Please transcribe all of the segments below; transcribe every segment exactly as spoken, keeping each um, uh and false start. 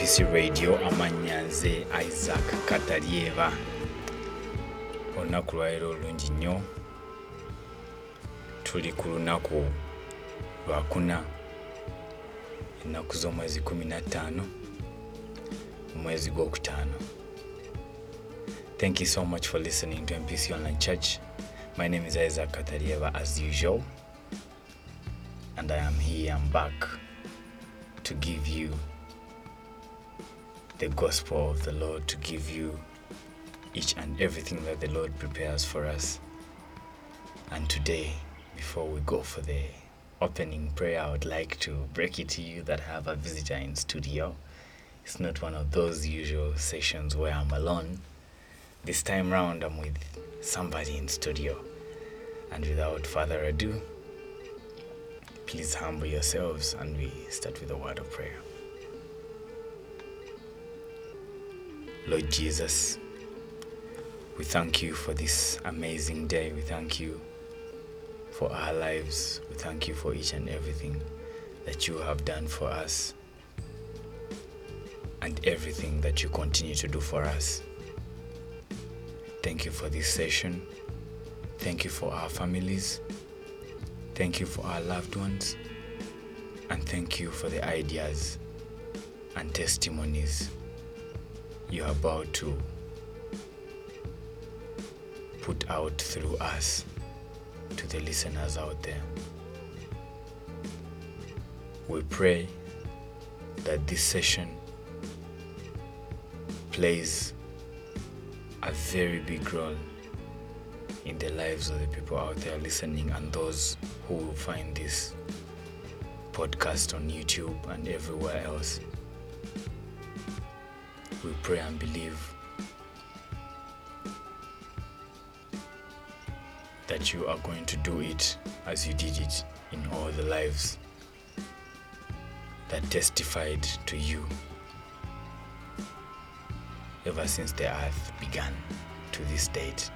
C Radio amanya nze Isaac Katalieva. Olunaku lwaleero olungi nnyo. Tuli ku lunaku lwakuna ennaku z'omwezi kumi na ttaano omwezi gwokutaano. Thank you so much for listening to M P C Online Church. My name is Isaac Katalieva as usual, and I am here, I'm back to give you the gospel of the Lord, to give you each and everything that the Lord prepares for us. And today, before we go for the opening prayer, I would like to break it to you that I have a visitor in studio. It's not one of those usual sessions where I'm alone. This time round, I'm with somebody in studio. And without further ado, please humble yourselves and we start with a word of prayer. Lord Jesus, we thank you for this amazing day. We thank you for our lives. We thank you for each and everything that you have done for us and everything that you continue to do for us. Thank you for this session. Thank you for our families. Thank you for our loved ones. And thank you for the ideas and testimonies you are about to put out through us to the listeners out there. We pray that this session plays a very big role in the lives of the people out there listening and those who will find this podcast on YouTube and everywhere else. We pray and believe that you are going to do it as you did it in all the lives that testified to you ever since the earth began to this date.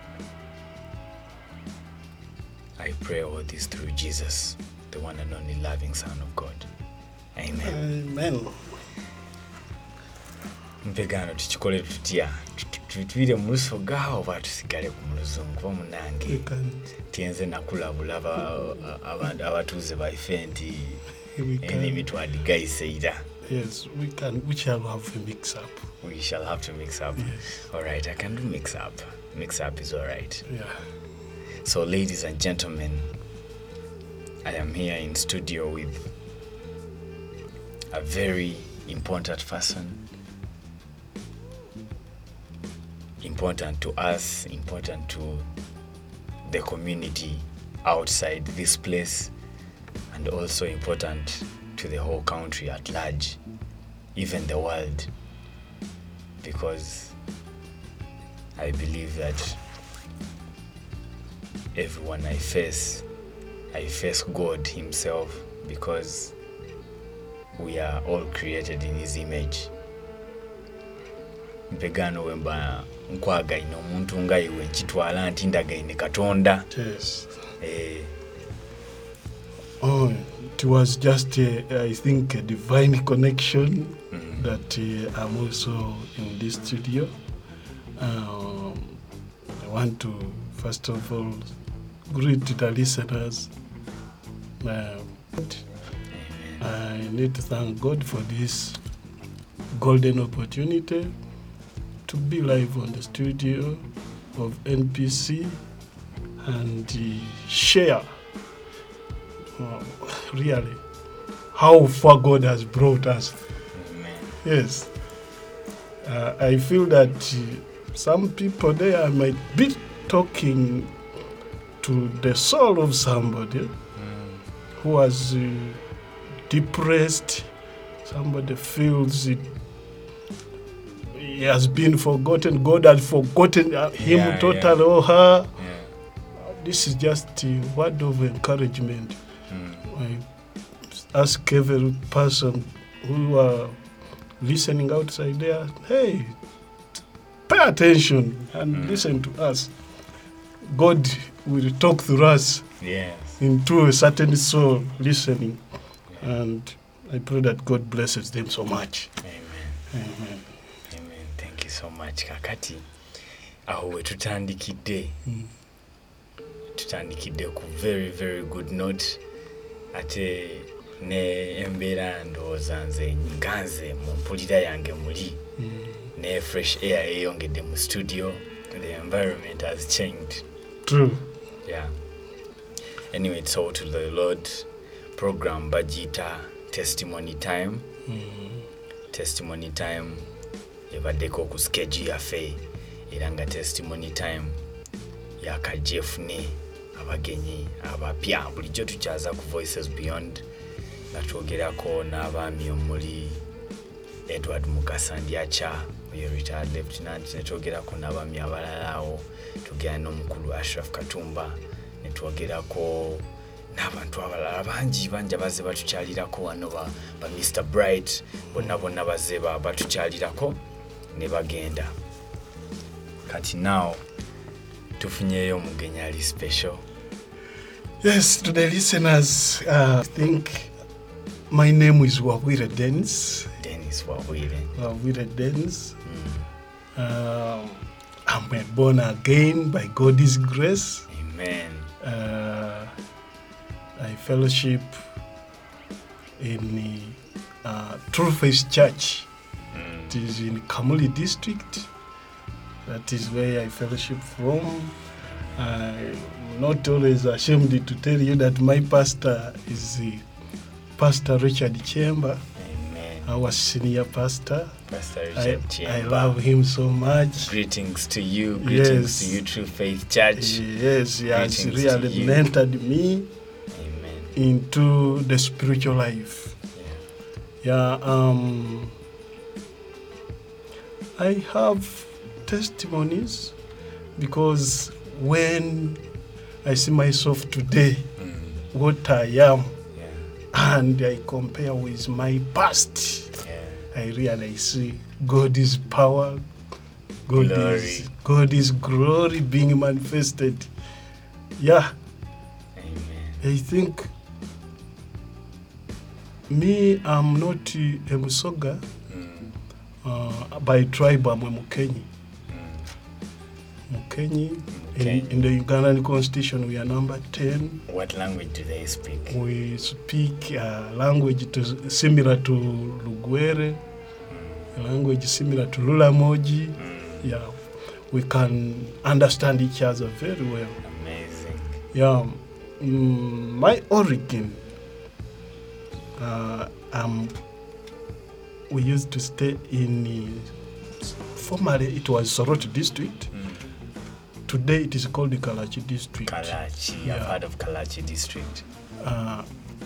I pray all this through Jesus, the one and only loving Son of God. Amen. Amen. Mpegano tuchikole tutya tutuire mu luso gaawo batusigale ku muluzungu kuba munange tienze nakulabula abatuuze baife nti enimi twadigayiseira. Yes, we can. We shall have a mix up. We shall have to mix up. Yes. All right, I can do mix up. Mix up is all right. Yeah. So, ladies and gentlemen, I am here in studio with a very important person. Important to us, important to the community outside this place, and also important to the whole country at large, even the world, because I believe that everyone I face, I face God himself, because we are all created in his image. Mpegano wemba nkwagaine omuntu nga iwe nkitwala nti ndagaine Katonda. Yes. Eh. Oh, it was just, uh, I think, a divine connection Mm. that uh, I'm also in this studio. Um, I want to, first of all, greet the listeners. Um, I need to thank God for this golden opportunity to be live on the studio of N P C and uh, share uh, really how far God has brought us. Amen. Yes. Uh, I feel that uh, some people there might be talking to the soul of somebody Mm. who was uh, depressed. Somebody feels it, he has been forgotten. God has forgotten uh, him Yeah, totally yeah. or her. Yeah. This is just a word of encouragement. Mm. I ask every person who are listening outside there, hey, pay attention and Mm. listen to us. God will talk through us Yes. into a certain soul listening. And I pray that God blesses them so much. Amen. Amen. Amen. Thank you so much. Kakati aho we tutandikidde Mm. tutandikidde ku very very good note ate ne embeera ndowooza nze nganze mu mpulira yange muli Mm. ne fresh air eyongedde mu studio. The environment has changed. True. Yeah. Anyway, so to the Lord program Bajita testimony time. Mm. Testimony time ebaddeko ku schedule yaffe era nga testimony time yakajefune abagenyi abapya bulijjo tukyaza ku Voices Beyond nga twogerako n'abaami omuli Edward Mukasa Ndyacha oyo retired lieutenant, netwogerako n'abaami abalala awo, tugera n'omukulu Ashraf Katumba, netwogerako n'abantu abalala bangi banja baze batukyalirako wano ba, ba Mister Bright bonna bonna baze ba batukyalirako ne bagenda. Kati now tufunyeyo omugenyi ali special. Yes, to the listeners, uh, I think my name is Wawire Dennis. Dennis Wawire. Wawire Dennis. Mm. Um, I'm born again by God's grace. Amen. Uh, I fellowship in the uh, True Faith Church. Mm. It is in Kamuli district. That is where I fellowship from. I'm not always ashamed to tell you that my pastor is uh, Pastor Richard Chamber, Amen. our senior pastor. Pastor I, Richard I Chamber. love him so much. Greetings to you. Greetings Yes. to you, True Faith Church. Yes, he has Greetings to really you. mentored me Amen. into the spiritual life. Yeah. Yeah, um, I have testimonies because when I see myself today, Mm. what I am, Yeah. and I compare with my past, Yeah. I realize see, God is power, God Glory. is God is glory being manifested. Yeah, Amen. I think me, I'm not a Musoga. Mm. Uh, by tribe, I'm a Mukenyi. Mm. Mukenyi. Okay. In, in the Ugandan constitution, we are number ten. What language do they speak? We speak a language to, similar to Lugwere, a language similar to Lulamoji. Mm. Yeah, we can understand each other very well. Amazing. Yeah, mm, my origin, uh, um, we used to stay in, uh, formerly it was Soroti district. Mm. Today it is called the Kalachi district. Kalachi. Yeah. I've heard of Kalachi district. Uh,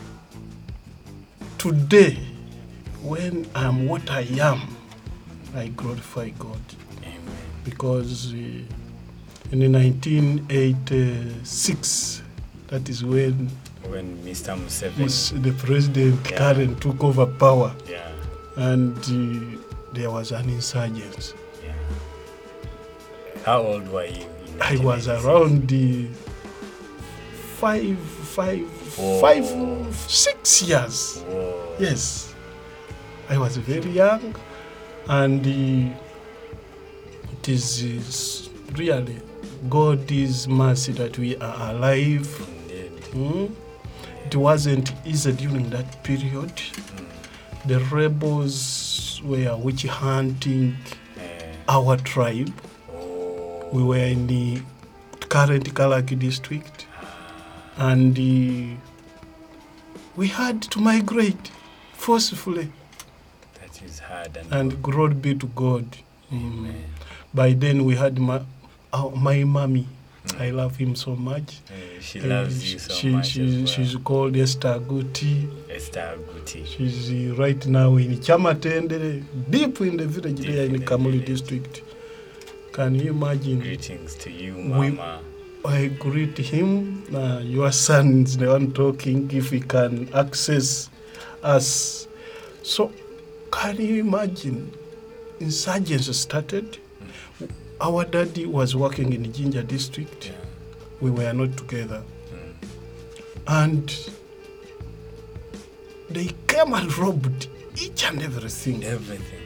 today, when I am what I am, I glorify God Amen. because uh, in nineteen eighty-six, that is when When Mister Museveni. was the president Yeah. Karen took over power, Yeah. and uh, there was an insurgence. Yeah. How old were you? in I was nineteen eighty-six? around the five, five, Whoa. five, six years. Whoa. Yes, I was very young, and uh, it is uh, really God's mercy that we are alive. Indeed. Mm? It wasn't easy during that period. Mm. The rebels were witch hunting Eh. our tribe. Oh. We were in the current Kalaki district, and uh, we had to migrate forcefully. That is hard. And, And glory be to God. Mm. Amen. By then we had my, uh, my mommy. I love him so much. Eh, she Uh, loves you so she, much she, as well. She's called Esther Guti. Esther Guti. She's uh, right now in Chamatende, deep in the village Deep there in in the the Kamuli village. district. Can you imagine? Greetings to you, We- Mama. I greet him. Uh, your son is the one talking. If he can access us, so can you imagine? Insurgents started. Our daddy was working in the Jinja district. Yeah. We were not together, Mm. and they came and robbed each and everything Everything.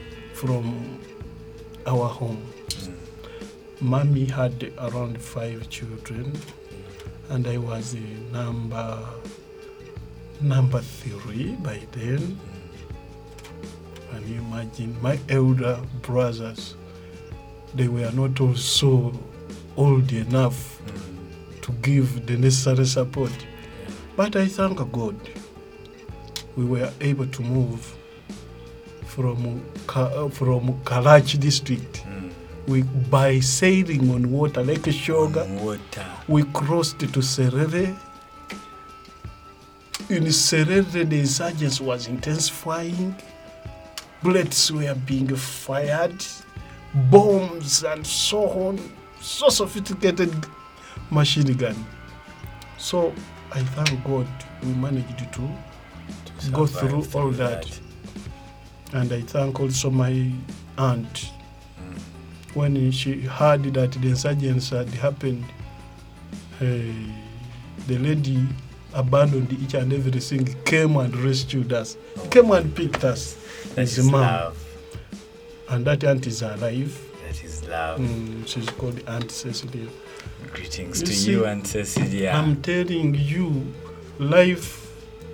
from our home. Mm. Mommy had around five children, and I was uh, number number three by then. Can you imagine? My elder brothers, they were not also old enough mm. to give the necessary support. Yeah. But I thank God we were able to move from from Karachi district. Mm. We, by sailing on water, Lake Shoga, water. We crossed to Serere. In Serere, the insurgency was intensifying. Bullets were being fired, bombs and so on, so sophisticated machine gun. So I thank God we managed to, to go through all that. that. And I thank also my aunt. Mm. When she heard that the insurgency had happened, uh, the lady abandoned each and everything, came and rescued us, oh. came and picked us. That is love. And that aunt is alive. That is love. Mm, she's called Aunt Cecilia. Greetings you to see, you, Aunt Cecilia. I'm telling you, life,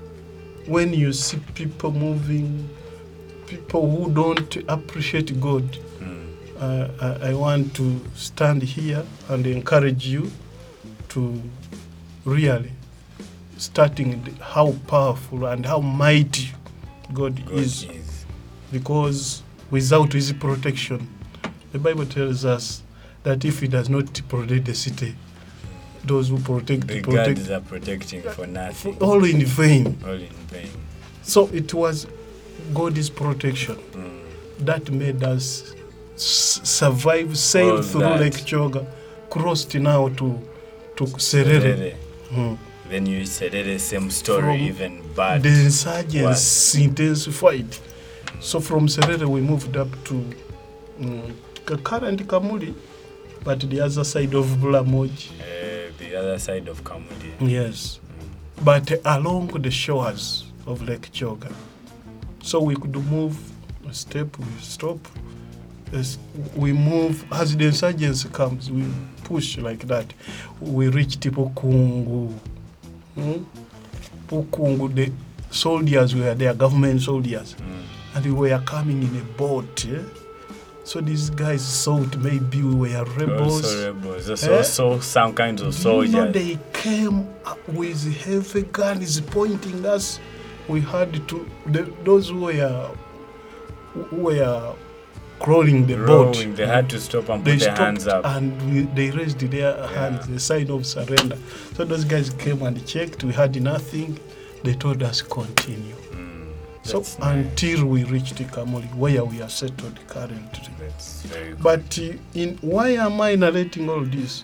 when you see people moving, people who don't appreciate God, mm. uh, I, I want to stand here and encourage you to really starting the, how powerful and how mighty God, God is. is. Because without his protection, the Bible tells us that if he does not protect the city, those who protect the protect, gods are protecting for nothing. For all in vain. All in vain. So it was God's protection mm. that made us s- survive, sail all through that. Lake Choga, crossed now to to Serere. Serere. Mm. Then you said the same story, From even bad. The insurgency intensified. So from Serere we moved up to um, Kakara and Kamuli, but the other side of Bulamoji. Uh, the other side of Kamuli. Yes. Mm. But uh, along the shores of Lake Choga. So we could move a step, we stop. As we move, as the insurgency comes, we push like that. We reach Pukungu. Hmm? Pukungu, the soldiers were there, government soldiers. Mm. And we were coming in a boat. Eh? So these guys thought maybe we were rebels. Also rebels. So, eh? so some kinds of soldiers. You know, they came with heavy guns pointing us. We had to, the, those who were, who were crawling the Rowing, boat. They had to stop and they put their hands up. And we, they raised their yeah. hands, the sign of surrender. So those guys came and checked. We had nothing. They told us continue. So nice. Until we reached Kamuli, where we are settled currently. That's very good. But uh, in why am I narrating all this?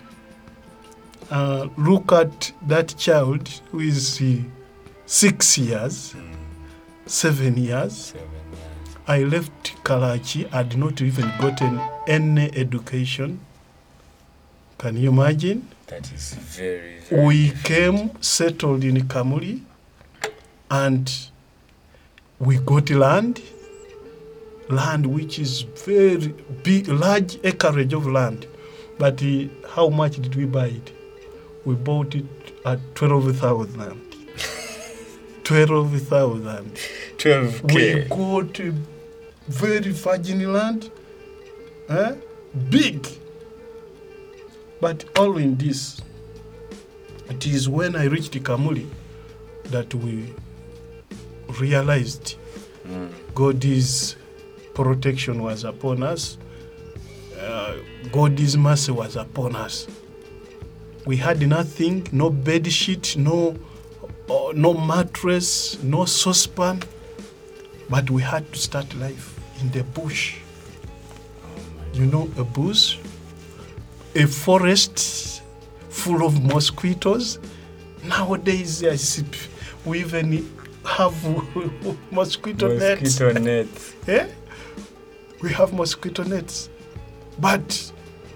Uh, look at that child who is uh, six years, mm. seven years. Seven years. I left Karachi. I had not even gotten any education. Can you imagine? That is very, very We difficult. came, settled in Kamuli, and we got land, land which is very big, large acreage of land. But uh, how much did we buy it? We bought it at twelve thousand. twelve thousand. twelve K. We got a very virgin land, eh? Big. But all in this, it is when I reached Kamuli that we realized mm. God's protection was upon us. Uh, God's mercy was upon us. We had nothing, no bed sheet, no, uh, no mattress, no saucepan, but we had to start life in the bush. Oh you know, a bush, a forest full of mosquitoes. Nowadays, I see we even have mosquito, mosquito nets. nets. nets. Yeah? We have mosquito nets. But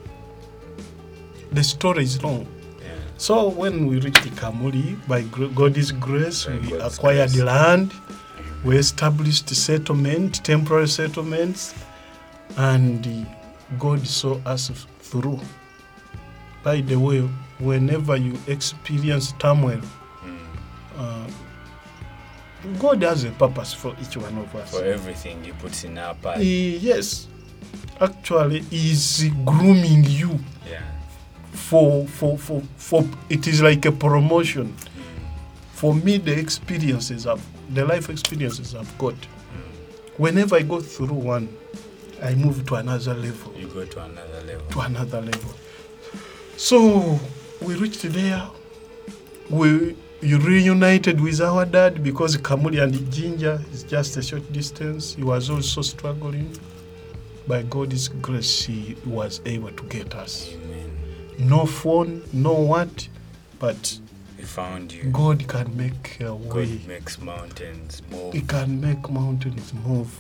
the story is long. Yeah. So when we reached Kamuli, by God's grace, by we God's acquired grace. land. We established settlement, temporary settlements. and uh, God saw us through. By the way, whenever you experience turmoil, uh, God has a purpose for each one of us. For everything He puts in our path. He, yes, actually, He is grooming you. Yeah. For, for, for, for, it is like a promotion. For me, the experiences of the life experiences I've got. Whenever I go through one, I move to another level. You go to another level. To another level. So we reached there. We reunited with our dad because Kamuli and Ginger is just a short distance. He was also struggling. By God's grace, He was able to get us. Amen. No phone, no what, but We found you. God can make a way. God makes mountains move. He can make mountains move.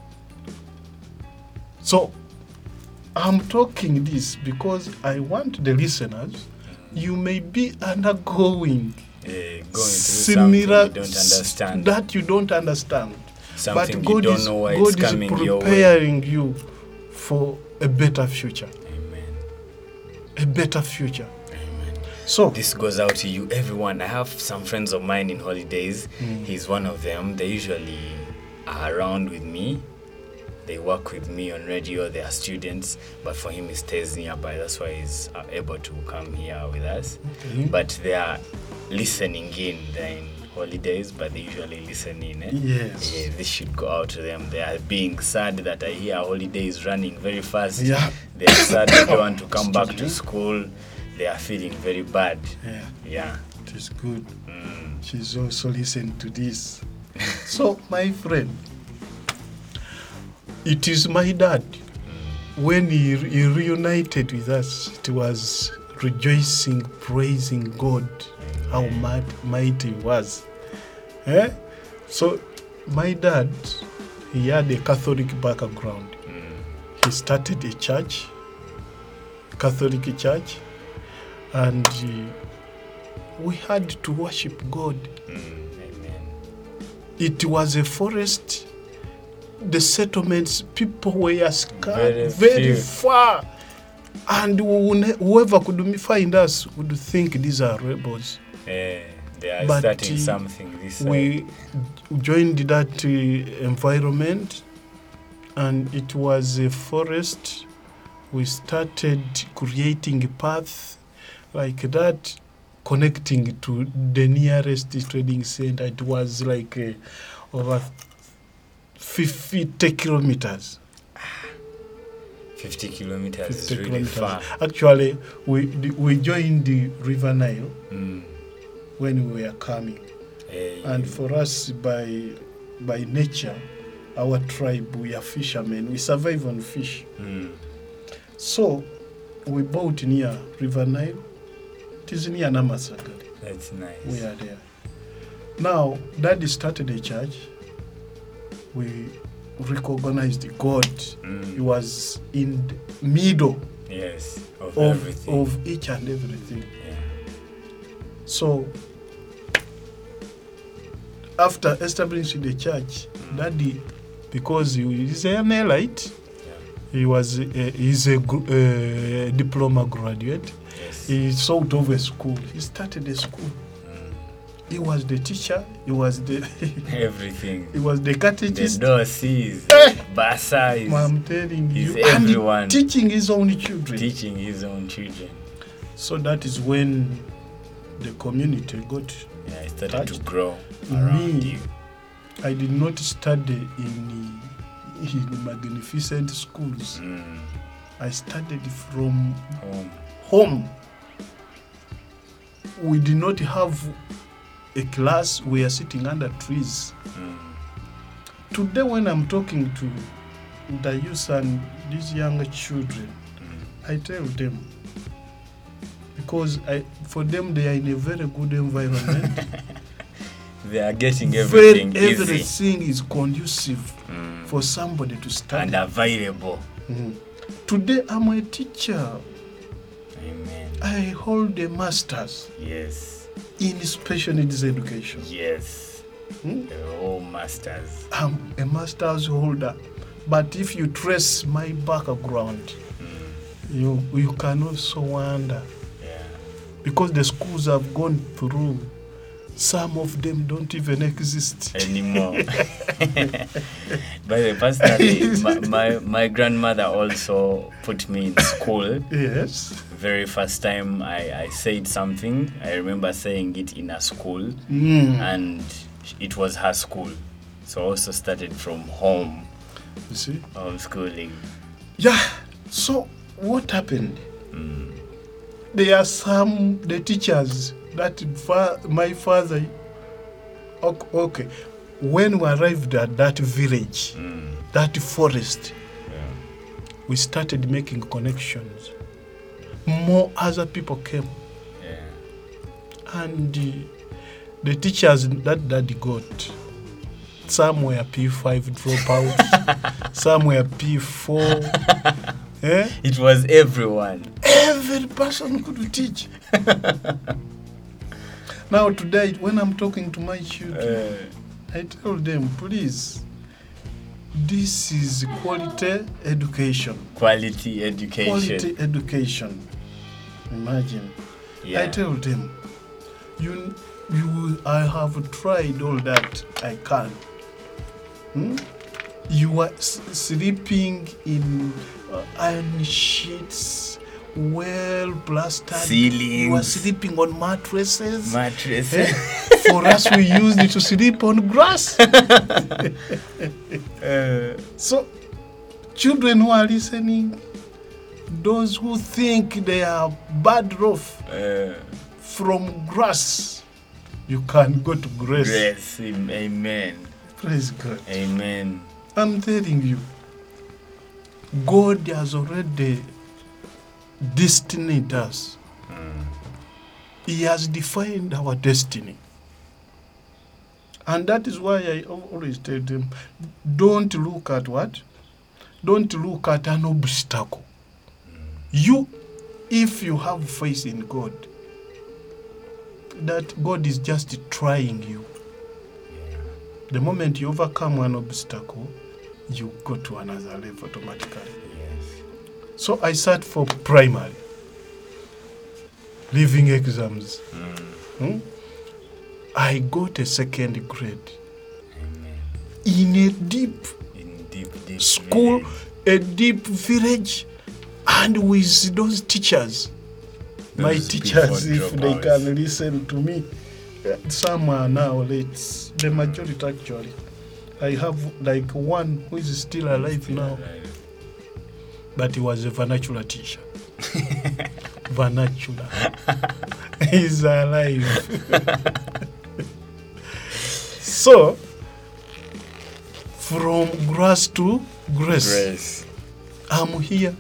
So I'm talking this because I want the listeners, you may be undergoing Yeah, going through similar something you don't understand. that you don't understand. Something but God you don't is, know why God it's coming is your way. preparing you for a better future. Amen. A better future. Amen. So This goes out to you, everyone. I have some friends of mine in holidays. Mm. He's one of them. They usually are around with me. They work with me on radio. They are students, but for him, he stays nearby. That's why he's uh, able to come here with us. Okay. But they are listening in. They're in holidays, but they usually listen in. Eh? Yes. Yeah, this should go out to them. They are being sad that I hear holidays running very fast. Yeah. They are sad they don't want to come back to Student. school. They are feeling very bad. Yeah, Yeah. it is good. Mm. She's also listened to this. So, my friend, it is my dad. When he, he reunited with us, it was rejoicing, praising God, how might, mighty he was. Eh? So, my dad, he had a Catholic background. Mm. He started a church, Catholic church, and uh, we had to worship God. Mm. Amen. It was a forest. The settlements, people were Very scattered very, few. far. And who- whoever could find us would think these are rebels. Eh, they are But, starting uh, something this side. We joined that uh, environment, and it was a forest. We started creating a path like that, connecting to the nearest trading center. It was like uh, over fifty kilometers. fifty kilometers is fifty really kilometers. far. Actually, we we joined the River Nile Mm. when we were coming, Eh, and for us, by by nature, our tribe, we are fishermen. We survive on fish. mm. So we bought near River Nile. It is near Namasagali. That's nice. We are there. Now, Daddy started a church. We recognized God. Mm. He was in the middle Yes, of, of, everything. of each and everything. Yeah. So, after establishing the church, Mm. Daddy, because he is an elite, Yeah. he was a, he's a gr- uh, diploma graduate. Yes. He sort of a school. He started a school. Mm. He was the teacher. He was the Everything. he was the The catechist. doses, Eh! Basa is I'm telling he's you, everyone. and teaching his own children. teaching his own children. So that is when the community got. Yeah, it started to Touched grow around me. you. I did not study in, in magnificent schools. Mm. I studied from Home. home. We did not have a class. We are sitting under trees. Mm. Today, when I'm talking to the youth and these young children, Mm. I tell them, because I, for them, they are in a very good environment. They are getting Very- everything easy everything is conducive Mm. for somebody to study. and available. Mhm. Today, I'm a teacher. Amen. I hold a master's Yes. in special needs education. Yes. Hmm? The whole masters. I'm a master's holder. But if you trace my background, Mm. you you can also wonder, Yeah. because the schools I've gone through, some of them don't even exist Anymore. By the way, personally, my, my, my grandmother also put me in school. Yes. Very first time I, I said something, I remember saying it in a school, Mm. and it was her school. So I also started from home, You see? homeschooling. Yeah. So what happened? Mm. There are some the teachers that fa- my father. ok- Okay, when we arrived at that village, Mm. that forest, Yeah. we started making connections. More other people came, Yeah. and uh, the teachers that daddy got, some were P five dropouts, some were P four. eh? It was everyone. Every person could teach. Now today, when I'm talking to my children, Uh, I tell them, please, this is quality education. quality education. Quality education. Imagine. Yeah. I tell them, you, you, I have tried all that I can. Hmm? You are s- sleeping in uh, iron sheets, well plastered. You are Ceilings. sleeping on mattresses. Mattress. Eh? For us, we used it to sleep on grass. Uh, So, children who are listening, those who think they are bad off uh, from grass, you can go to grace. Grace. Amen. Praise God. Amen. I'm telling you, God has already destined us. Mm. He has defined our destiny. And that is why I always tell them, don't look at what? Don't look at an obstacle. You, if you have faith in God, that God is just trying you. The moment you overcome one obstacle, you go to another level automatically. Yes. So I sat for primary, leaving exams. Mm. Hmm? I got a second grade Amen. in a deep In deep, deep school, village. a deep village, and with those teachers. My Those teachers, before if they dropouts. can listen to me, uh, some are now late. The majority actually. I have like one who is still alive now, but he was a vernacular teacher. Vernacular. He's alive. So, from grass to grace, Grace. I'm here.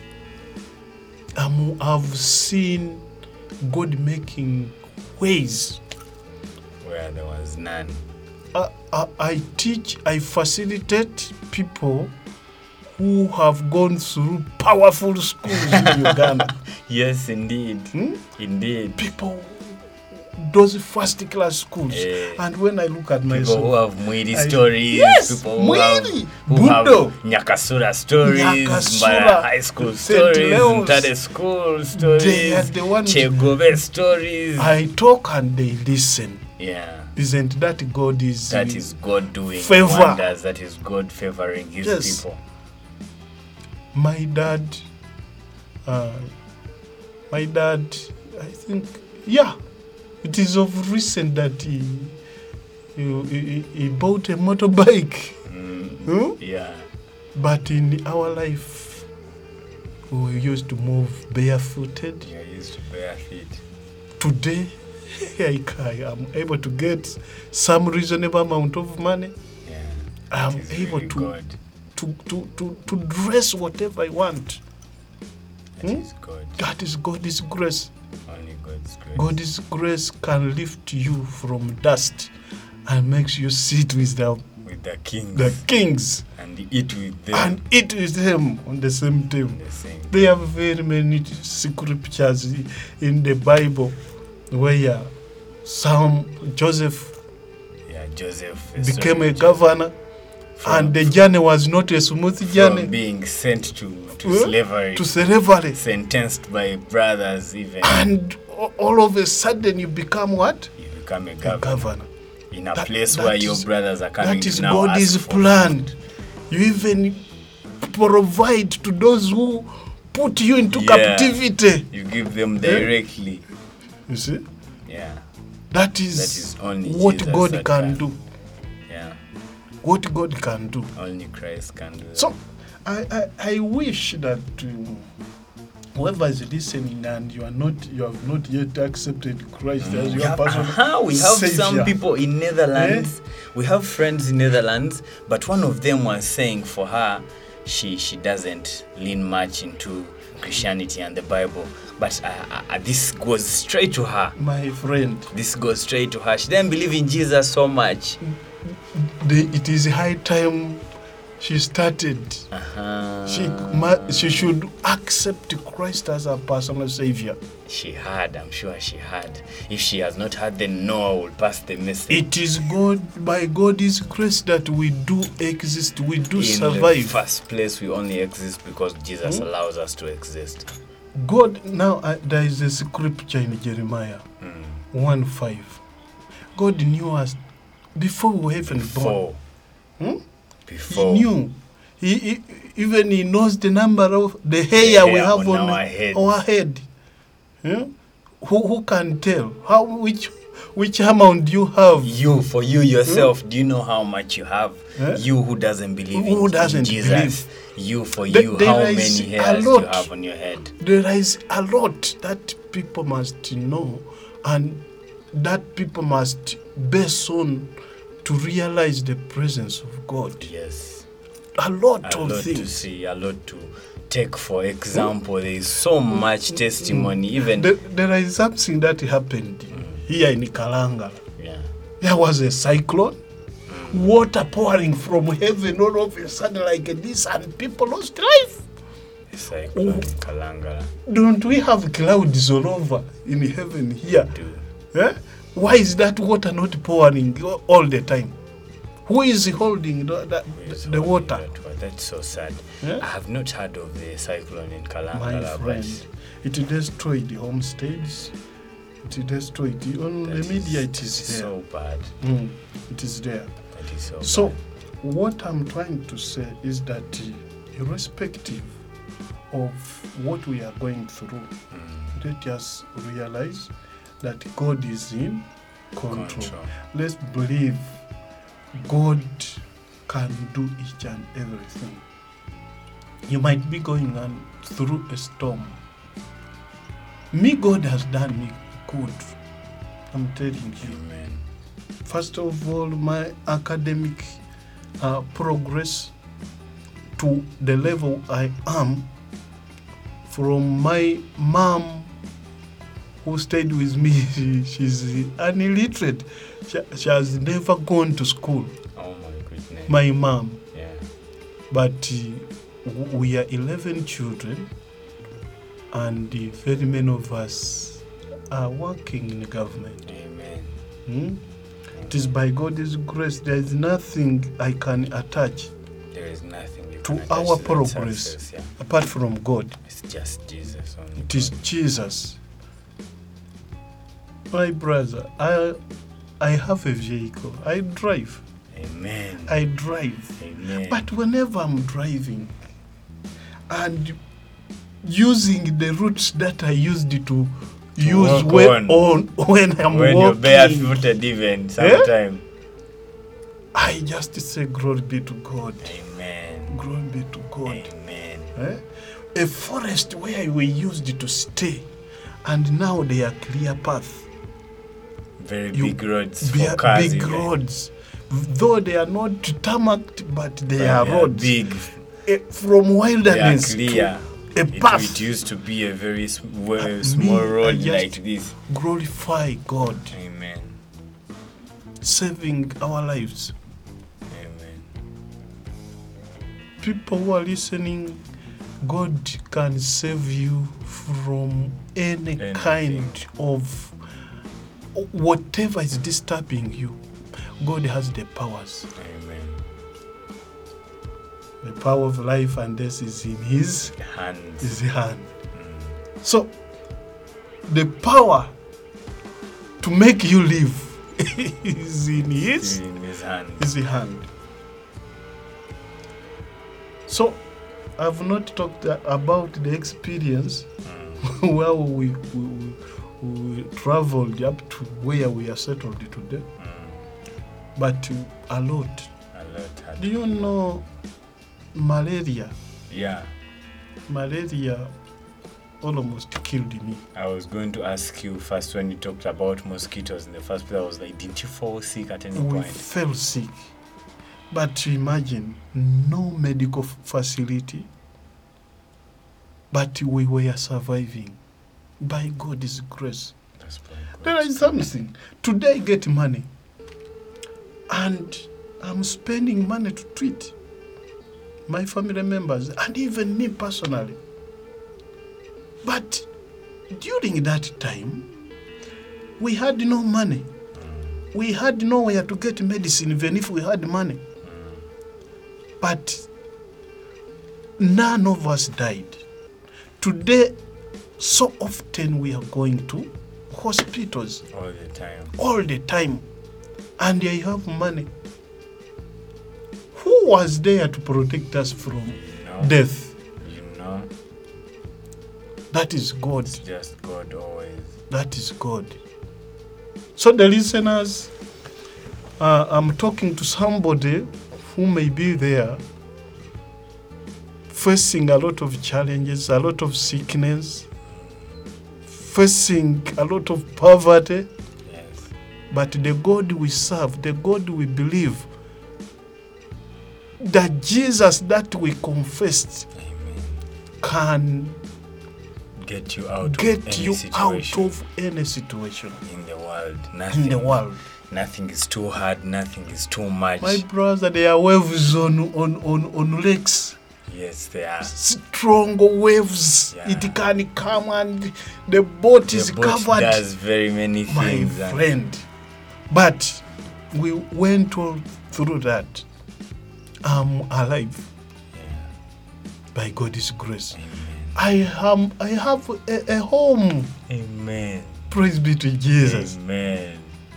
I'm, I've seen God making ways. Where there was none. I, I, I teach, I facilitate people who have gone through powerful schools in Uganda. Yes, indeed. Hmm? Indeed. People, those first class schools. Eh. And when I look at People myself, who have Mwiri I- stories. Yes, People who have, Mwiri, who Budo. have Nyakasura stories. Nyakasura, Mbara High School Saint stories. Leo's. Mtade School they are stories. the ones Chegove stories. I talk and they listen. Yeah. Isn't that God is? That is God doing Favor. wonders. That is God favoring His Yes. people. My dad, uh, my dad, I think, yeah, it is of recent that he he, he, he bought a motorbike. Mm. Hmm? Yeah. But in our life, we used to move barefooted. Yeah, I used to bare feet. Today, I, ca- I am able to get some reasonable amount of money. Yeah. I am It is able really to, God. to, to, to, to dress whatever I want. That Hmm? is God. That is God's grace. Only God's grace. God's grace can lift you from dust and makes you sit with the, With the kings. the kings And eat with them. and eat with them on the same table. the same. There are very many scriptures in the Bible where some Joseph Yeah, Joseph became a sorry, governor and the journey was not a smooth journey. From being sent to, to Huh? slavery, To slavery. sentenced by brothers even. And a- all of a sudden you become what? You become a A governor. governor. In a That- place that where your is- brothers are coming That is to now God's ask for plan. food. You even provide to those who put you into Yeah. captivity. You give them directly. You see? Yeah, That is, That is only what Jesus God that can can. do. yeah. What God can do. Only Christ can do that. So, I, I, I wish that um, whoever is listening and you are not, you have not yet accepted Christ as we your have, personal uh-huh, we have savior. some people in Netherlands. We have friends in Netherlands, but one of them was saying for her, she she doesn't lean much into Christianity and the Bible. But uh, uh, this goes straight to her. My friend, This goes straight to her. She didn't believe in Jesus so much. the, it is high time she started. Uh-huh. She, ma- she should accept Christ as her personal savior. She had, I'm sure she had. If she has not had, then Noah will pass the message. It is God, by God's grace, that we do exist, we do In survive. the first place, we only exist because Jesus Hmm? allows us to exist. God, now uh, there is a scripture in Jeremiah Mm. one five. God knew us before we were even born. Before. Hmm? Before. He knew. He, he even he knows the number of the hair, The we hair have on on our head. our head. Hmm? Who who can tell how which which amount you have? You, for you yourself, do you know how much you have? Eh? You who doesn't believe Who in, doesn't in Jesus. You, for There- you, there how is many a hairs you lot. have on your head? There is a lot that people must know, and that people must base on to realize the presence of God. Yes. A lot A of lot to things. see, a lot to take for example. There is so much testimony, even. There, there is something that happened here in Kalangala. Yeah. There was a cyclone, water pouring from heaven all of a sudden like this, and people lost life. It's like in Kalangala. Don't we have clouds all over in heaven here? Do. Eh? Why is that water not pouring all the time? Who is holding the, the, Yes, the water? That, wa- that's so sad. Yeah? I have not heard of the cyclone in My Kalangala, friend, but it destroyed the homesteads. It destroyed the, on that the media. It that is there. so bad. Mm, it is there. That is so, So, bad. what I'm trying to say is that, uh, irrespective of what we are going through, Mm. let us realize that God is in control. Control. Let's believe God can do each and everything. You might be going on through a storm. Me, God has done me good. I'm telling you. Amen. First of all, my academic uh, progress to the level I am, from my mom who stayed with me, she, she's an illiterate. She, she has never gone to school, Oh my goodness. my mom. yeah. But uh, w- we are eleven children, and uh, very many of us are working in the government. Amen. Hmm? It is by God's grace. There is nothing I can attach There is nothing you to can attach our that progress success, yeah. apart from God. It's just Jesus only. It is God. Jesus. My brother, I I have a vehicle. I drive. Amen. I drive. Amen. But whenever I'm driving and using the routes that I used to use walk when, on. on, when I'm when you're walking, barefooted, even sometime. I just say, glory be to God. Amen. Glory be to God. Amen. Eh? A forest where we used to stay, and now they are clear path. Very You- big roads Be- for cars. big even. roads, though they are not tarmacked, but they But are they roads. big. Eh, from They are wilderness clear. to a It, path. it used to be a very sm- Uh, well, me, small I road just- like this. Glorify God, Amen. saving our lives. Amen. People who are listening, God can save you from any Anything. kind of whatever is disturbing you. God has the powers. Amen. The power of life and death is in his Hands. his hand. Mm. So the power to make you live is in his, in his hand. his hand. So I've not talked about the experience Mm. where we, we, we traveled up to where we are settled today, Mm. but a lot. A lot had Do you know malaria? Yeah. Malaria almost killed me. I was going to ask you first when you talked about mosquitoes in the first place. I was like, didn't you fall sick at any We point? fell sick. But imagine, no medical f- facility, but we were surviving by God's grace. That's by There God's is something. Today I get money, and I'm spending money to treat my family members and even me personally. But during that time, we had no money. Mm. We had nowhere to get medicine even if we had money. Mm. But none of us died. Today, so often we are going to hospitals All the time. all the time, and I have money. Who was there to protect us from You know? death? You know? That is God. It's just God always. That is God. So the listeners, uh, I'm talking to somebody who may be there facing a lot of challenges, a lot of sickness, facing a lot of poverty, Yes. but the God we serve, the God we believe, that Jesus that we confessed Amen. can Get you out of get any you out situation of any situation in the world. Nothing in the world. Nothing is too hard. Nothing is too much. My brother, there are waves on on on, on lakes. Yes, they are. Strong waves. Yeah. It can come and the boat The is boat covered. does very many My things. and- friend. But we went all through that. I'm alive Yeah. by God's grace. Amen. I am I have a, a home. Amen. Praise be to Jesus. Amen.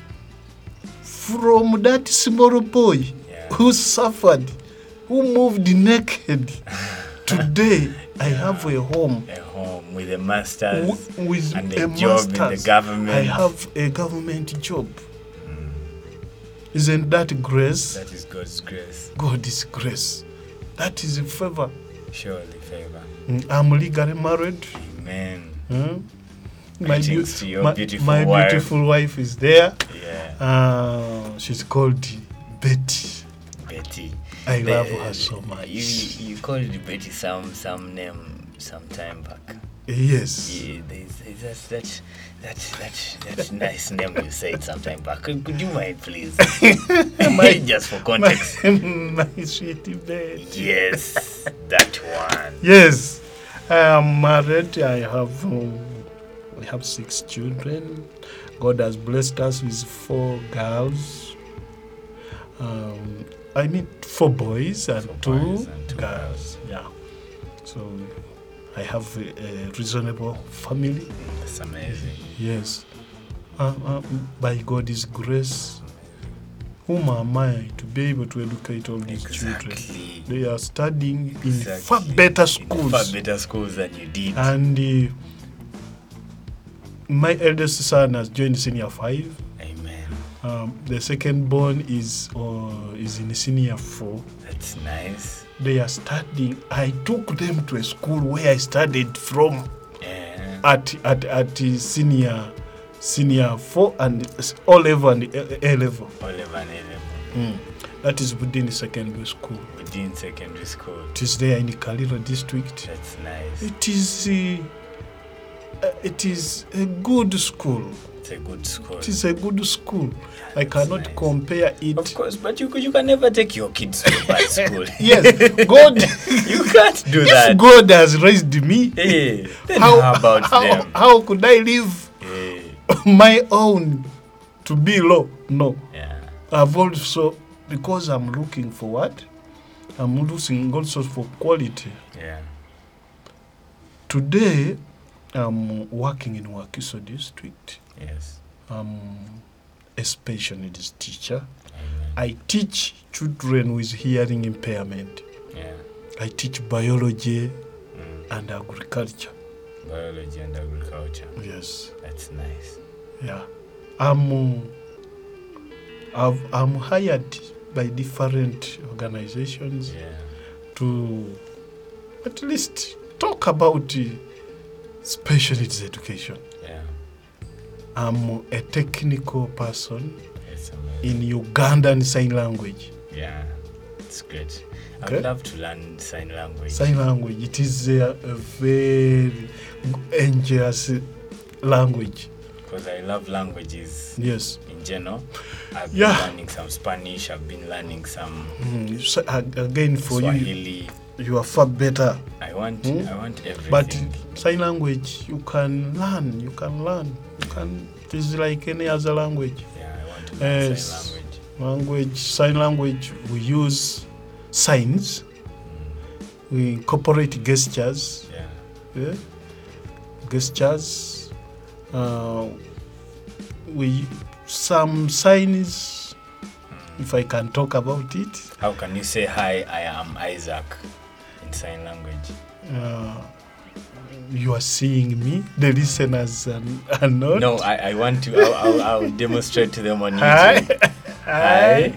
From that small boy Yeah. who suffered, who moved naked, today I have a home. A home with a master's W- with and a a job in the master's. government. I have a government job. Mm. Isn't that grace? That is God's grace. God is grace. That is a favor. Surely favor. Mm, I'm legally married. Amen. Mm. My, Greetings to your my, beautiful my wife. beautiful wife is there. Yeah. Uh, she's called Betty. Betty. I The- love her so much. You you called Betty some some name some time back. Yes. Yeah, there's, there's that that that that nice name you said some time back. Could, could you mind, please? My- Just for context. My, my sweet Betty. Yes, that one. Yes. I am married. I have um, we have six children. God has blessed us with four girls. Um, I mean four boys and, Four two, boys and two girls. Yeah. So I have a, a reasonable family. That's amazing. Yes. Uh, uh, by God's grace, whom am I to be able to educate all these children? Exactly. They are studying in Exactly. far better In schools. far better schools than you did. And uh, my eldest son has joined senior five. Amen. Um, the second born is uh, is in senior four. That's nice. They are studying. I took them to a school where I studied from Yeah. at at at uh, senior senior four and O level and A A level. Oliver and Eleven. Mm. That is within the secondary school. Within secondary school. It is there in the Kalilo district. That's nice. It is uh, uh, it is a good school. It's a good school. It is a good school. I That's cannot nice. compare it. Of course, but you you can never take your kids to a bad school. Yes, God. You can't do If that. God has raised me, Hey, then how, about how, them? how could I live Hey, my own to be low? No. yeah. I've also, because I'm looking for what? I'm losing also for quality. Yeah. Today, I'm working in Wakiso district. Yes. I'm a special needs teacher. Amen. I teach children with hearing impairment. Yeah. I teach biology Mm. and agriculture. Biology and agriculture. Yes. That's nice. Yeah. I'm, uh, I've, I'm hired by different organizations Yeah. to at least talk about uh, special needs education. Yeah. I'm a technical person It's amazing. in Ugandan Sign Language. Yeah. It's great. I Okay. would love to learn sign language. Sign language, it is a, a very dangerous language. Because I love languages Yes. in general. I've Yeah. been learning some Spanish. I've been learning some Mm, so, uh, again, for Swahili. you, you are far better. I want. Hmm? I want everything. But sign language, you can learn. You can learn. You can. It is like any other language. yeah, I want to learn Yes. sign language. Language, sign language. We use signs. Mm. We incorporate gestures. Yeah. Yeah? Gestures. Uh, we some signs. Mm. If I can talk about it. How can you say hi? I am Isaac in sign language. Uh, you are seeing me. The listeners are, are not. No, I, I want to. I'll, I'll, I'll demonstrate to them on Hi. YouTube. Hi.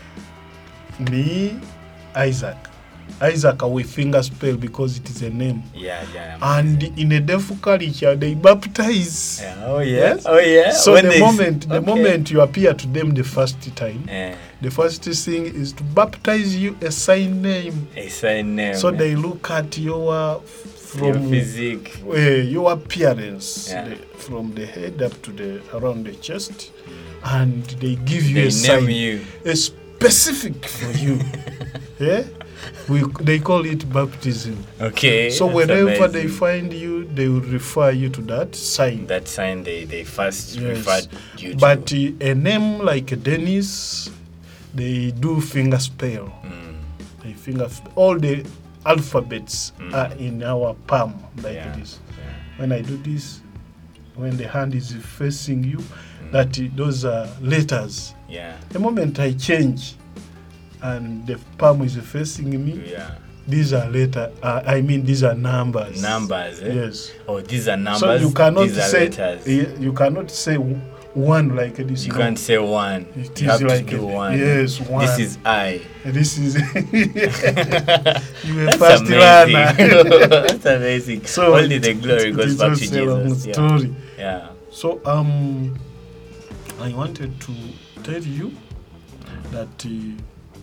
Me, Isaac. Isaac we finger spell because it is a name. Yeah, yeah. And in a deaf culture, they baptize. Yeah, oh yeah. Yes? Oh yeah. So When the they- moment, the okay. moment you appear to them the first time, Eh, the first thing is to baptize you a sign name. a sign name. So they look at your from your physique. uh, your appearance, Yeah. the, from the head up to the around the chest, and they give you They a name sign, you. a specific for you. Yeah, we they call it baptism. Okay. So that's wherever they amazing. find you, they will refer you to that sign. that sign, they they first Yes. referred you to. But uh, a name like Dennis, they do finger spell. Mm, They finger sp- all the alphabets Mm. are in our palm like yeah, this. yeah. When I do this, when the hand is facing you, Mm. that uh, those are letters. Yeah. The moment I change and the palm is facing me, Yeah. these are letter. Uh, I mean, these are numbers. Numbers. Eh? Yes. Oh, these are numbers. So you cannot these are say letters. eh, you cannot say w- one like this. You no. can't say one. It You is have like to do a- one. yes, one. This is I. This is you a That's first amazing. learner. That's amazing. So Only the glory it goes is back to also a long Jesus. Yeah. story. Yeah. So um, I wanted to tell you that uh,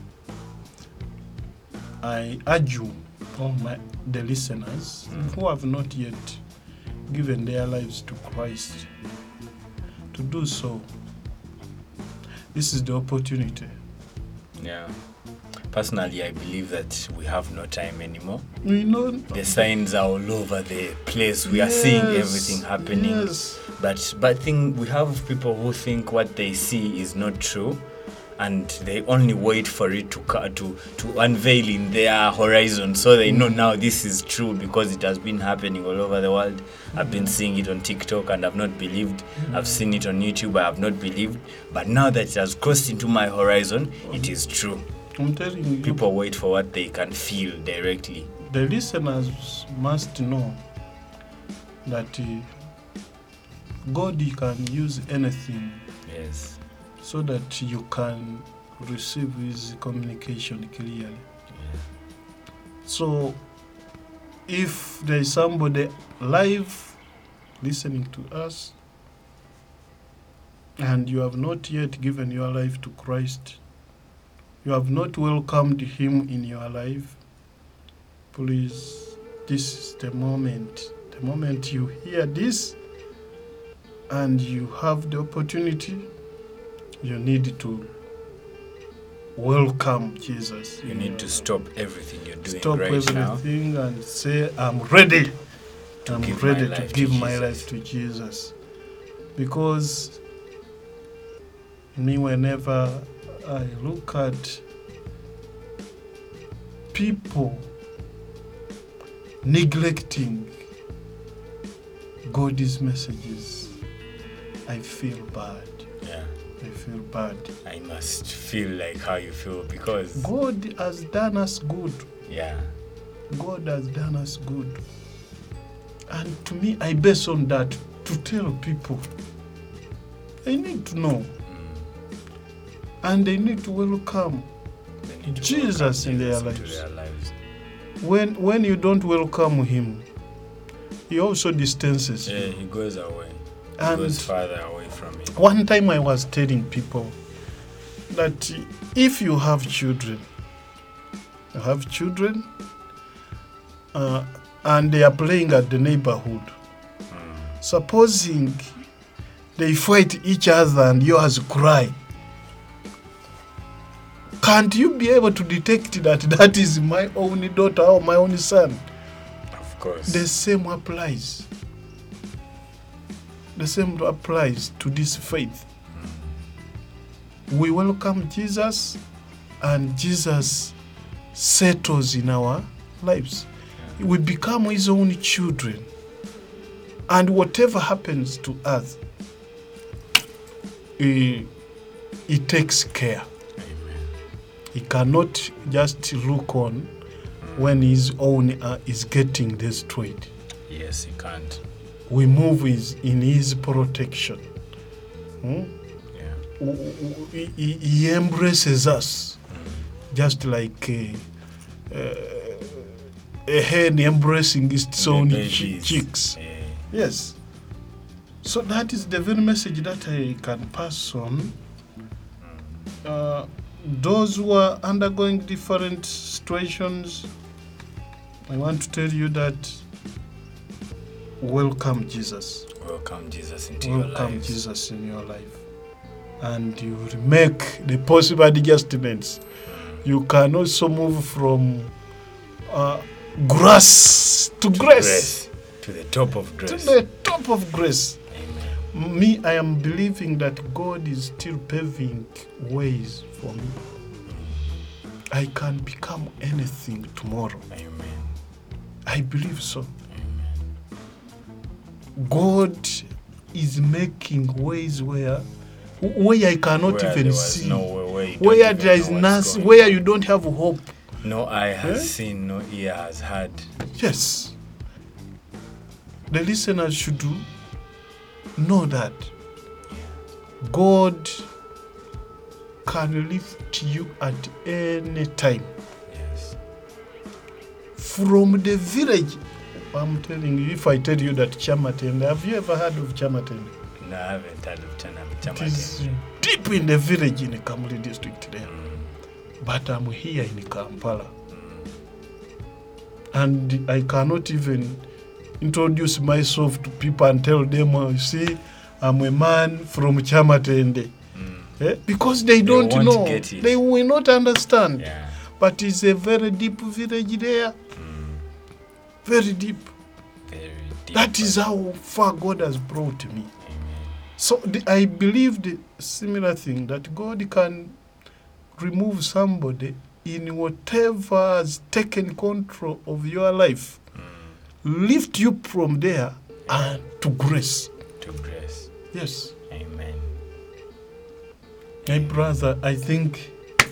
I urge you, all my the listeners Mm. who have not yet given their lives to Christ, to do so. This is the opportunity. Yeah. Personally, I believe that we have no time anymore. We know The signs are all over the place. We are seeing Yes, everything happening. Yes. But but thing we have people who think what they see is not true, and they only wait for it to ca- to to unveil in their horizon, so they know now this is true because it has been happening all over the world. I've been seeing it on TikTok and I've not believed. I've seen it on YouTube, I have not believed. But now that it has crossed into my horizon, it is true. I'm telling you, People wait for what they can feel directly. the listeners must know that uh, God can use anything Yes. so that you can receive his communication clearly. Yeah. So if there is somebody live listening to us and you have not yet given your life to Christ, you have not welcomed him in your life, please, this is the moment. The moment you hear this and you have the opportunity, you need to welcome Jesus. You in need your to life. stop everything you're doing Stop right now. everything and say, I'm ready. To I'm give my ready to life to give my Jesus. life to Jesus. Because me, whenever I look at people neglecting God's messages, I feel bad. Yeah. I feel bad. I must feel like how you feel because God has done us good. yeah. God has done us good. And to me, I base on that to tell people. They need to know. Mm. And they need to welcome They need to Jesus welcome in their Jesus lives. into their lives. When when you don't welcome him, he also distances Yeah, you. he goes away. He And goes farther away from you. one time I was telling people that if you have children, you have children, uh, and they are playing at the neighborhood, Mm. supposing they fight each other and yours cry, can't you be able to detect that that is my own daughter or my own son? Of course. The same applies. The same applies to this faith. We welcome Jesus, and Jesus settles in our lives. We become his own children. And whatever happens to us, he, he takes care. Amen. He cannot just look on when his own uh, is getting destroyed. Yes, he can't. We move his, in his protection. Hmm? Yeah. W- w- He, he- he embraces us just like a, uh, a hen embracing its The own babies. chi- chicks. Yeah. Yes. So that is the very message that I can pass on. Uh, those who are undergoing different situations, I want to tell you that welcome Jesus. Welcome Jesus into your Welcome lives. Jesus in your life. And you will make the possible adjustments. You can also move from uh, grass to, To grace. grace. To the top of To grace. the top of grace. Amen. Me, I am believing that God is still paving ways for me. I can become anything tomorrow. Amen. I believe so. Amen. God is making ways where where I cannot Where even there was see. no way, where you don't Where even there is know what's nothing, going where on. you don't have hope. No eye has Eh? seen, no ear has heard. Yes. The listeners should do know that God can lift you at any time. Yes. From the village, I'm telling you, if I tell you that Chamatende, have you ever heard of Chamatende? No, I haven't heard of Chana It is Chamatende. deep in the village in the Kamuli district there. Mm. But I'm here in Kampala. Mm. And I cannot even introduce myself to people and tell them, oh, you see, I'm a man from Chamatende. Mm. Eh? Because they don't won't know. get it. They will not understand. Yeah. But it's a very deep village there. Mm. Very deep. Very deep. That is how far God has brought me. Amen. So the, I believe the similar thing, that God can remove somebody in whatever has taken control of your life, Mm. lift you from there and to grace. To grace. Yes. Amen. My brother, I think,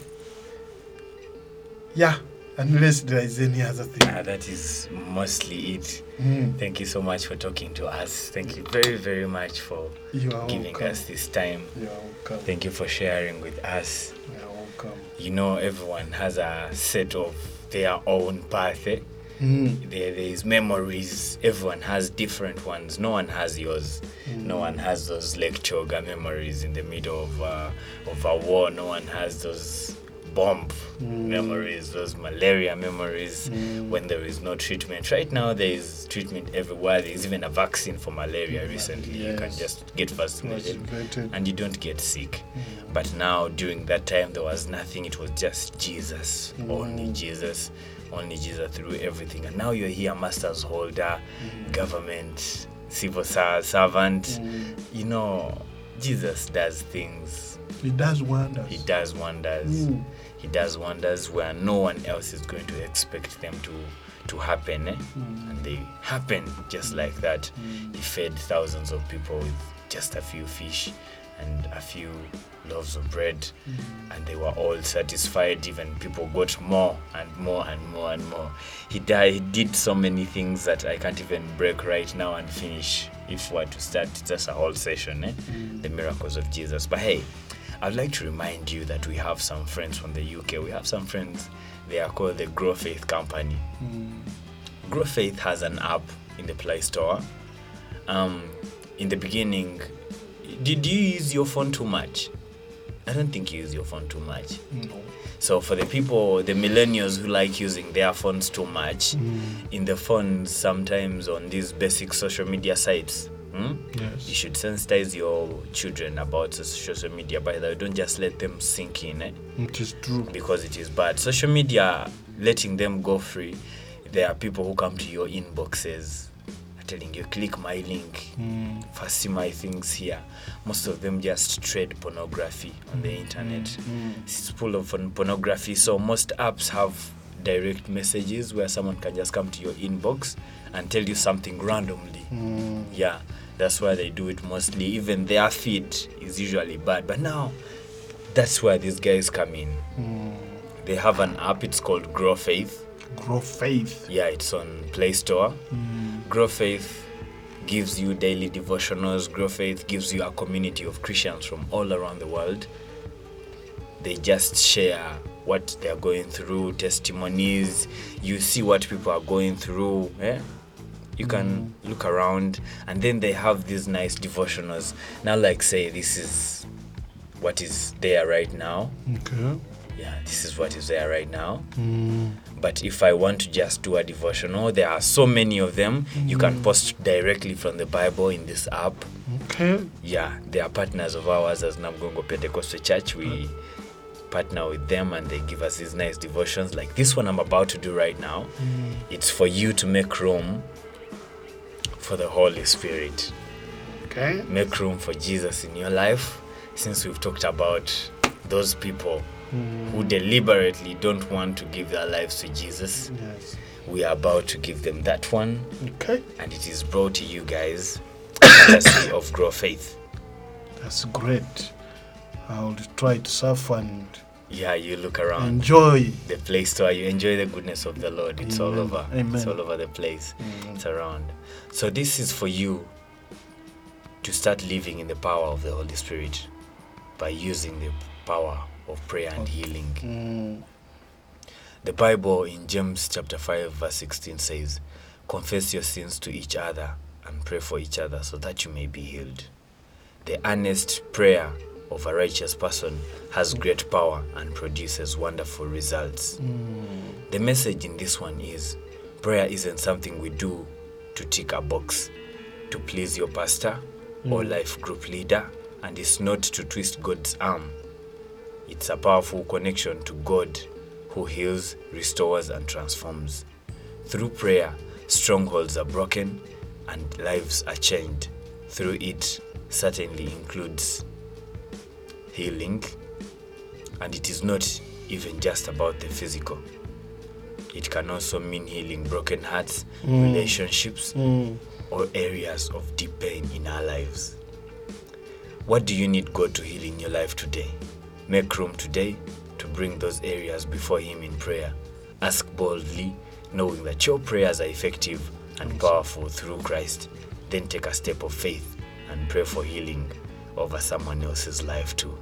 yeah, unless there is any other thing. Ah, that is mostly it. Mm. Thank you so much for talking to us. Thank you very, very much for You are giving welcome. us this time. You are welcome. Thank you for sharing with us. You are welcome. You know, everyone has a set of their own path. Eh? Mm. There, there is memories. Everyone has different ones. No one has yours. No one has those Lake Choga memories in the middle of uh, of a war. No one has those bomb Mm. memories, those malaria memories Mm. when there is no treatment. Right now, there is treatment everywhere. There is even a vaccine for malaria recently. You can Yes. just get Was vaccinated invented. and you don't get sick. Mm. But now, during that time, there was nothing. It was just Jesus. Mm. Only Jesus. Only Jesus through everything. And now you're here, master's holder, Mm. government, civil ser- servant. Mm. You know, Jesus does things. He does wonders. He does wonders. Mm. He does wonders where no one else is going to expect them to to happen, eh? Mm. And they happen just like that. Mm. He fed thousands of people with just a few fish and a few loaves of bread, Mm. and they were all satisfied. Even people got more and more and more and more. He died, he did so many things that I can't even break right now and finish. If we were to start just a whole session, eh? Mm. The miracles of Jesus. But hey, I'd like to remind you that we have some friends from the U K. We have some friends. They are called the Grow Faith Company. Mm. Grow Faith has an app in the Play Store. Um, in the beginning, did you use your phone too much? I don't think you use your phone too much. No. So for the people, the millennials who like using their phones too much, Mm. in the phones sometimes on these basic social media sites, hmm? Yes. You should sensitize your children about social media. By the way, don't just let them sink in, eh? It is true. Because it is bad. Social media, letting them go free, there are people who come to your inboxes telling you, click my link, Mm. first see my things here. Most of them just trade pornography on the internet. Mm. It's full of porn- pornography. So most apps have direct messages where someone can just come to your inbox and tell you something randomly. Mm. Yeah, that's why they do it mostly. Even their feed is usually bad. But now, that's where these guys come in. Mm. They have an app, it's called Grow Faith. Grow Faith. Yeah, it's on Play Store. Mm. Grow Faith gives you daily devotionals. Grow Faith gives you a community of Christians from all around the world. They just share what they're going through, testimonies. You see what people are going through. Eh? You can mm. look around, and then they have these nice devotionals. Now, like say, this is what is there right now. Okay. Yeah, this is what is there right now. Mm. But if I want to just do a devotional, there are so many of them. Mm. You can post directly from the Bible in this app. Okay. Yeah, they are partners of ours as Namgongo Pentecostal Church. We mm. partner with them, and they give us these nice devotions. Like this one I'm about to do right now. Mm. It's for you to make room for the Holy Spirit. Okay. Make room for Jesus in your life. Since we've talked about those people mm. who deliberately don't want to give their lives to Jesus, yes. we are about to give them that one. Okay. And it is brought to you guys courtesy of Grow Faith. That's great. I'll try to surf and yeah, you look around. Enjoy the Play Store. You enjoy the goodness of the Lord. It's Amen. all over. Amen. It's all over the place. Amen. It's around. So this is for you to start living in the power of the Holy Spirit by using the power of prayer and healing. Mm. The Bible in James chapter five verse sixteen says, confess your sins to each other and pray for each other so that you may be healed. The earnest prayer of a righteous person has great power and produces wonderful results. Mm. The message in this one is, prayer isn't something we do to tick a box, to please your pastor mm. or life group leader, and it's not to twist God's arm. It's a powerful connection to God who heals, restores, and transforms. Through prayer, strongholds are broken and lives are changed. Through it certainly includes healing, and it is not even just about the physical. It can also mean healing broken hearts, mm. relationships, mm. or areas of deep pain in our lives. What do you need God to heal in your life today? Make room today to bring those areas before Him in prayer. Ask boldly, knowing that your prayers are effective and powerful through Christ. Then take a step of faith and pray for healing over someone else's life too.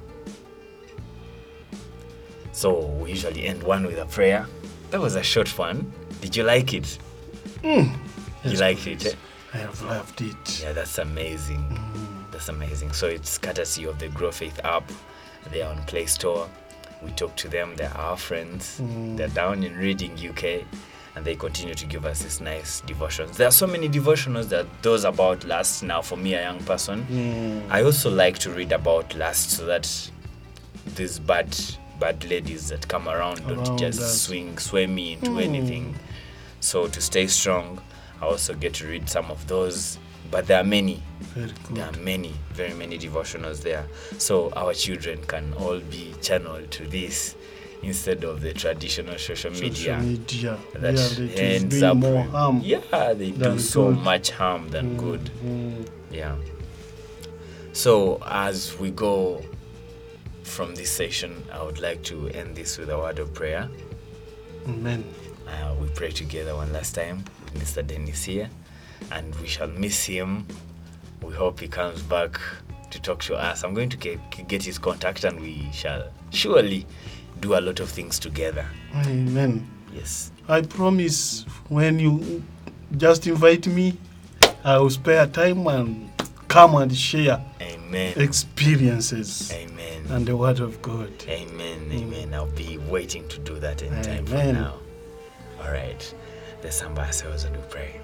So we usually end one with a prayer. That was a short one. Did you like it? Mm. You Yes, liked please. it? Eh? I have loved it. Yeah, that's amazing. Mm. That's amazing. So it's courtesy of the Grow Faith app. They're on Play Store. We talk to them. They're our friends. Mm. They're down in Reading, U K. And they continue to give us these nice devotions. There are so many devotionals that those about lust now for me, a young person. Mm. I also like to read about lust so that these bad bad ladies that come around don't Around just us. swing sway me into Mm. anything. So to stay strong, I also get to read some of those. But there are many. Very good. There are many, very many devotionals there. So our children can all be channeled to this instead of the traditional social media. Social media. That yeah, it is ends doing up more with- harm. Yeah, they do than so good. much harm than Mm, good. mm. Yeah. So as we go from this session, I would like to end this with a word of prayer. Amen. Uh, we pray together one last time with Mister Dennis here, and we shall miss him. We hope he comes back to talk to us. I'm going to get, get his contact, and we shall surely do a lot of things together. Amen. Yes. I promise when you just invite me, I will spare time and come and share Amen. experiences Amen. and the word of God. Amen. Amen. I'll be waiting to do that anytime from Amen. now. All right. Let's humble ourselves and we pray.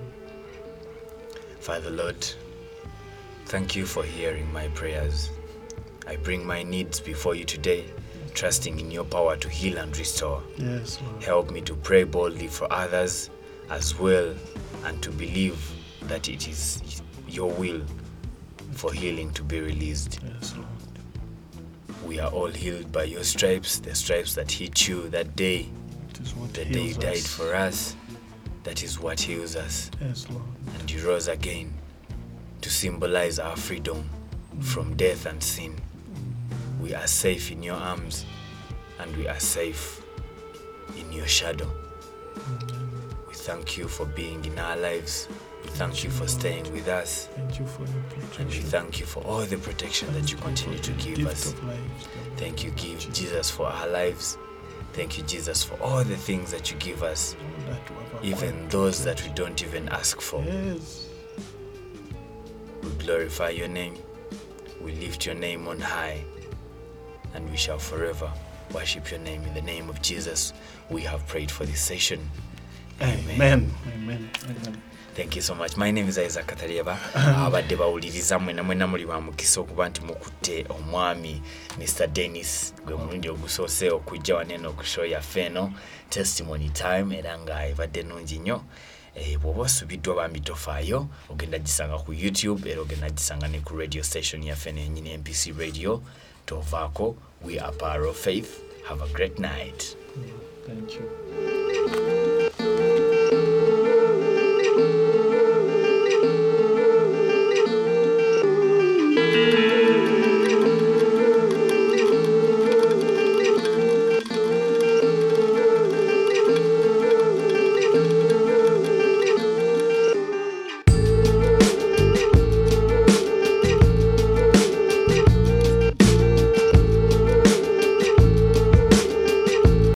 Father Lord, thank you for hearing my prayers. I bring my needs before you today, trusting in your power to heal and restore. Yes, Lord. Help me to pray boldly for others as well, and to believe that it is your will for healing to be released. Yes, Lord. We are all healed by your stripes, the stripes that hit you that day, It is what the day you heals died us. for us. That is what heals us. Yes, Lord. And you rose again to symbolize our freedom from death and sin. We are safe in your arms, and we are safe in your shadow. We thank you for being in our lives. We thank you for staying with us. Thank you for your And we protection. thank you for all the protection that you continue to give Gift us. of life. Thank you, give Jesus, for our lives. Thank you, Jesus, for all the things that you give us, All that you have even acquired. those that we don't even ask for. Yes. We glorify your name. We lift your name on high. And we shall forever worship your name. In the name of Jesus, we have prayed for this session. Amen. Amen. Amen. Thank you so much. My name is Isaac Katariaba. Abadde bawuliriza mwena mwena muli ba mukisa okuba nti mukutte omwami Mister Dennis gwe mulundi ogusoose okujja waneno ku show yaffe eno testimony time, era nga ebadde nnungi nnyo. Eh, bw'oba osubiddwa bambi tofaayo, ogenda gisanga ku YouTube, era ogenda gisanga ne ku radio station yaffe nenyini M P C Radio. Tovaako. We are Power of Faith. Have a great night. Thank you.